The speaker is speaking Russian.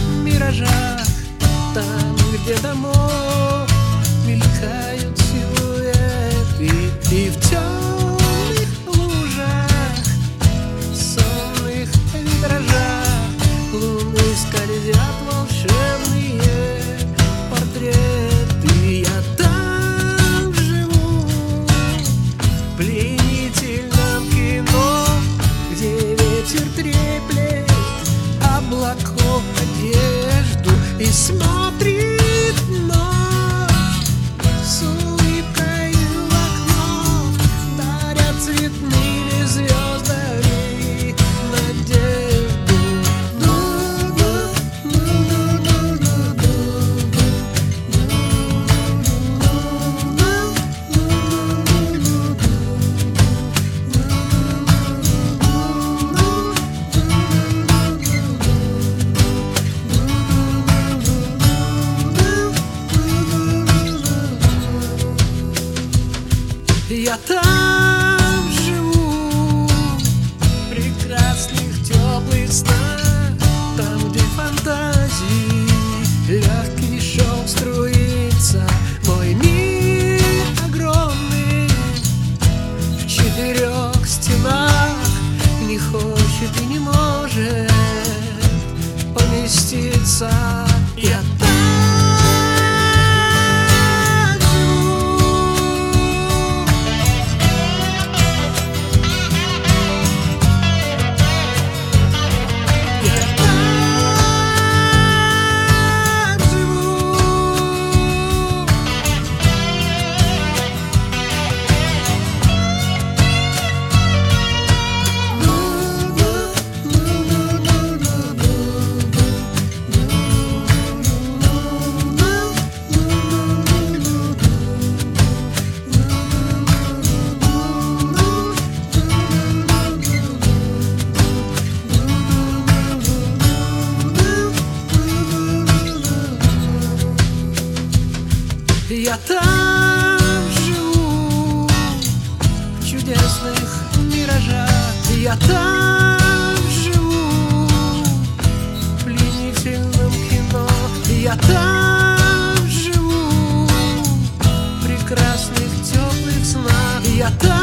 миражах, там, где домов мелькают силуэты, и в темных лужах, сонных витражах луны скользят волшебные портреты. Я там живу, в пленительном кино, где ветер треплет облаков одежду и смотрит ночь с улыбкою в окно, даря цветными звездами надежду. Я там живу, в прекрасных теплых снах, там, где фантазии легкий шелк струится. Мой мир огромный, в 4 стенах, не хочет и не может поместиться. Я там живу, в чудесных миражах. Я там живу, в пленительном кино. Я там живу, в прекрасных теплых снах. Я там